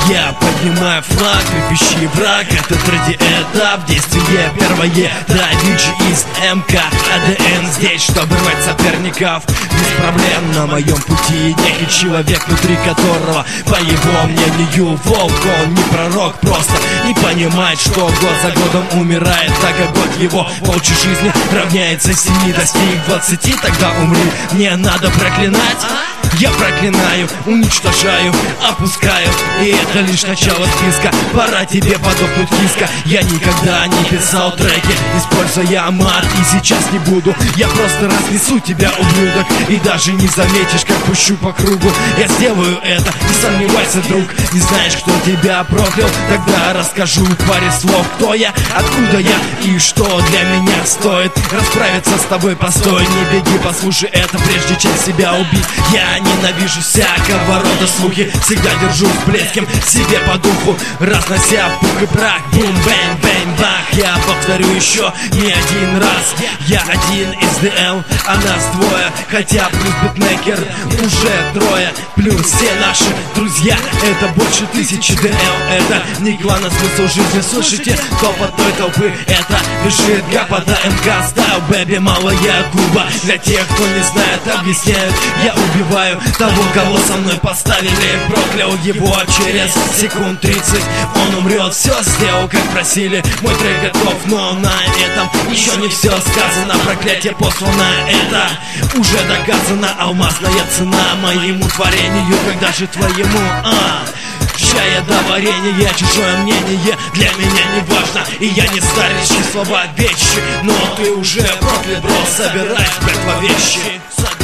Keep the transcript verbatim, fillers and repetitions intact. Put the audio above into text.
Я поднимаю флаг, трепещи враг. Это треди этап, действие первое. Да, диджей из МК АДН здесь, чтобы рвать соперников без проблем на моем пути. Некий человек, внутри которого, по его мнению, волк. Он не пророк, просто не понимает, что год за годом умирает, так как год его волчьей жизни равняется семи. Достиг двадцати, тогда умри. Мне надо проклинать? Я проклинаю, уничтожаю, опускаю. И это лишь начало списка. Пора тебе подохнуть, киска. Я никогда не писал треки, используя мат, и сейчас не буду. Я просто разнесу тебя, ублюдок, и даже не заметишь, как пущу по кругу. Я сделаю это, не сомневайся, друг. Не знаешь, кто тебя проклял? Тогда расскажу в паре слов, кто я, откуда я и что для меня стоит расправиться с тобой. Постой, не беги, послушай это, прежде чем себя убить. Я ненавижу всякого рода слухи, всегда держусь близким себе по духу, разнося в пух и прах. Бум, бэнг, бэнг, бах. Я повторю еще не один раз. Я один из ДЛ, а нас двое, хотя плюс битмейкер уже трое. Плюс все наши друзья, это больше тысячи ДЛ. Это не клан, а смысл жизни. Слышите, топот той толпы, это бежит гапота МК стайл, бэби, малая губа. Для тех, кто не знает, объясняют. Я убиваю того, кого со мной поставили. Проклял его через секунд тридцать. Он умрет, все сделал, как просили. Мой трек готов, но на этом еще не все сказано. Проклятие послано, это уже доказано. Алмазная цена моему творению, когда же твоему, а? Чая до варенья, чужое мнение для меня не важно. И я не старичьи слова вещи, но ты уже проклят, бро, собирай, братва, вещи.